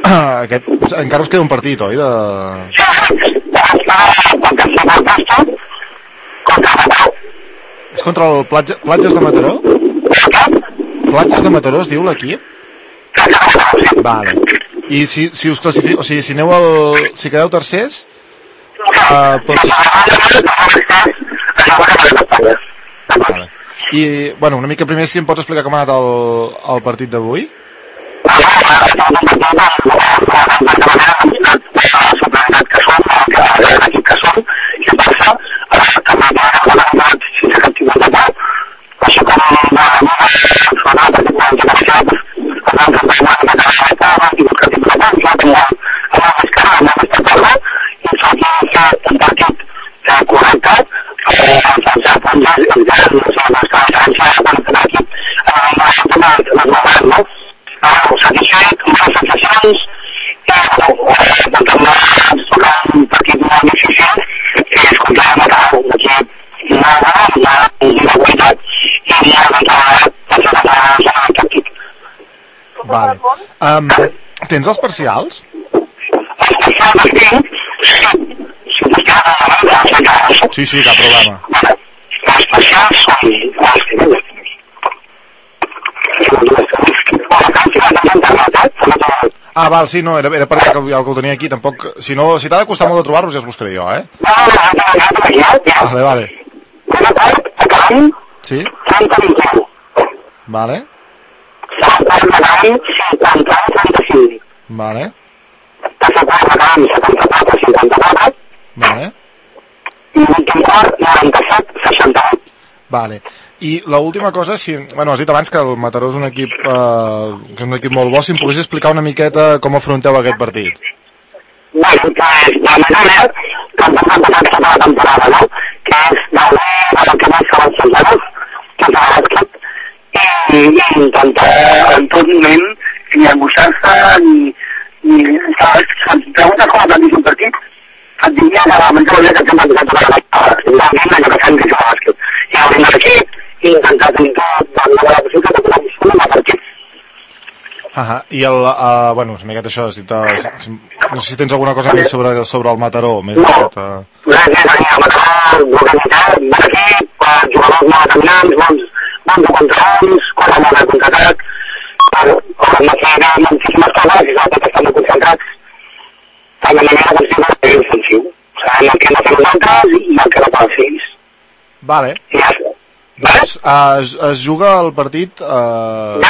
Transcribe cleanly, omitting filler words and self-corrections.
encara us queda un partit, oi? És contra el Platges de Mataró? Platges de Mataró es diu l'equip? Vale. I si us classifiqueu, o sigui, si quedeu tercers, vale. I, bueno, una mica primer, si em pots explicar com ha anat el partit d'avui? Vale. Tens els parcials? Sí, cap problema. Els parcials són val, sí, no, era perquè ja el tenia aquí, tampoc... Si t'ha de costar molt de trobar-los, ja els buscaré jo, Vale. Sí? Vale. Vale. Vale. Vale. I l'última cosa, bueno, has dit abans que el Mataró és un equip molt bo, si em pogués explicar una miqueta com afronteu aquest partit. Bueno, pues la manera que ens hem passat tota la temporada, no? Que és el que més saben sentar-nos, contra l'equip, i intentar en tot moment ni embossar-se ni se'ns pregunta com ha plantat un partit, et diria que la mentalitat que hem plantat tota la temporada, que fem que jugar a bàsquet. I el primer equip, i intentar tenir tot la possibilitat de posar un amb el partit. I bueno, una miqueta això, no sé si tens alguna cosa més sobre el Mataró. No, gràcies al Mataró, organitzat, bon equip, jugadors molt determinants, bons de contraons, quatre molt de contraatac, moltíssimes coses, i sobretot estan molt concentrats en la manera de ser molt ofensiu. Sabem el que hem de fer nosaltres i el que no poden fer ells. Vale. Doncs es juga el partit